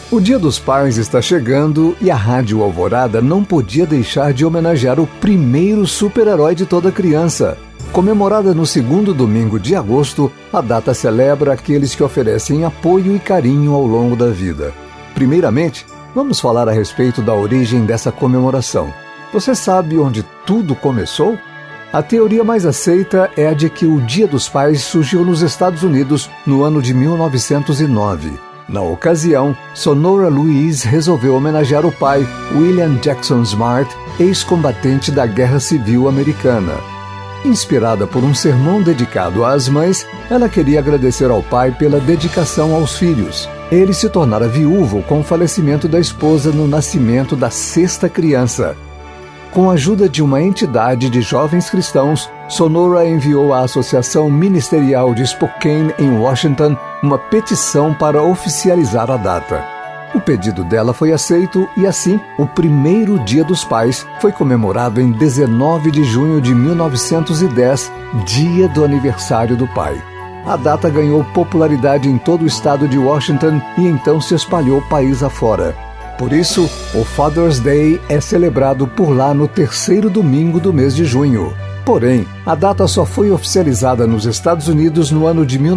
O Dia dos Pais está chegando e a Rádio Alvorada não podia deixar de homenagear o primeiro super-herói de toda criança. Comemorada no segundo domingo de agosto, a data celebra aqueles que oferecem apoio e carinho ao longo da vida. Primeiramente, vamos falar a respeito da origem dessa comemoração. Você sabe onde tudo começou? A teoria mais aceita é a de que o Dia dos Pais surgiu nos Estados Unidos no ano de 1909. Na ocasião, Sonora Louise resolveu homenagear o pai, William Jackson Smart, ex-combatente da Guerra Civil Americana. Inspirada por um sermão dedicado às mães, ela queria agradecer ao pai pela dedicação aos filhos. Ele se tornara viúvo com o falecimento da esposa no nascimento da sexta criança. Com a ajuda de uma entidade de jovens cristãos, Sonora enviou à Associação Ministerial de Spokane, em Washington, uma petição para oficializar a data. O pedido dela foi aceito e, assim, o primeiro Dia dos Pais foi comemorado em 19 de junho de 1910, dia do aniversário do pai. A data ganhou popularidade em todo o estado de Washington e então se espalhou país afora. Por isso, o Father's Day é celebrado por lá no terceiro domingo do mês de junho. Porém, a data só foi oficializada nos Estados Unidos no ano de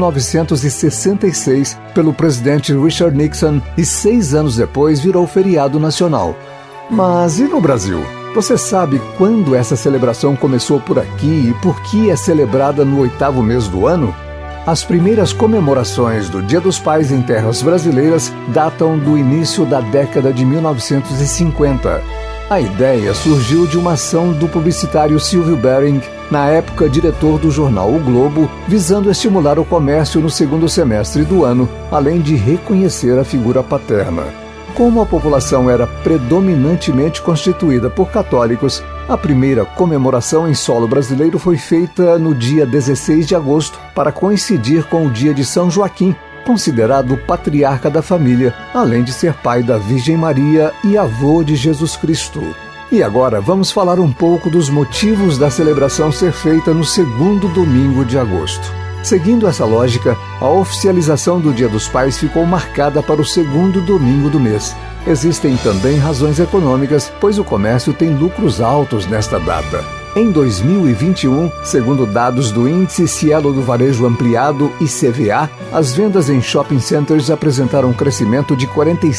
1966 pelo presidente Richard Nixon e 6 anos depois virou feriado nacional. Mas e no Brasil? Você sabe quando essa celebração começou por aqui e por que é celebrada no 8º mês do ano? As primeiras comemorações do Dia dos Pais em terras brasileiras datam do início da década de 1950. A ideia surgiu de uma ação do publicitário Silvio Bering, na época diretor do jornal O Globo, visando estimular o comércio no segundo semestre do ano, além de reconhecer a figura paterna. Como a população era predominantemente constituída por católicos, a primeira comemoração em solo brasileiro foi feita no dia 16 de agosto, para coincidir com o dia de São Joaquim, considerado o patriarca da família, além de ser pai da Virgem Maria e avô de Jesus Cristo. E agora vamos falar um pouco dos motivos da celebração ser feita no segundo domingo de agosto. Seguindo essa lógica, a oficialização do Dia dos Pais ficou marcada para o segundo domingo do mês. Existem também razões econômicas, pois o comércio tem lucros altos nesta data. Em 2021, segundo dados do Índice Cielo do Varejo Ampliado, ICVA, as vendas em shopping centers apresentaram um crescimento de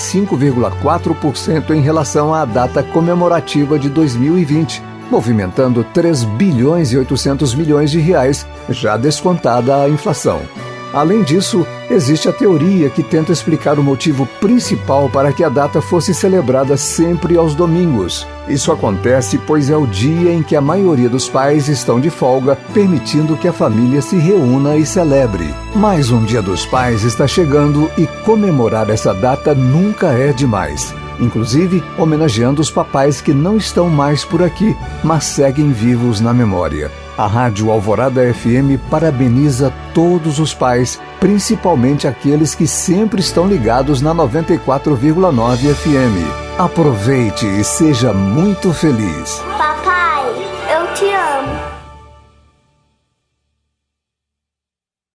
45,4% em relação à data comemorativa de 2020, movimentando 3 bilhões e 800 milhões de reais, já descontada a inflação. Além disso, existe a teoria que tenta explicar o motivo principal para que a data fosse celebrada sempre aos domingos. Isso acontece pois é o dia em que a maioria dos pais estão de folga, permitindo que a família se reúna e celebre. Mais um Dia dos Pais está chegando e comemorar essa data nunca é demais. Inclusive, homenageando os papais que não estão mais por aqui, mas seguem vivos na memória. A Rádio Alvorada FM parabeniza todos os pais, principalmente aqueles que sempre estão ligados na 94,9 FM. Aproveite e seja muito feliz. Papai, eu te amo.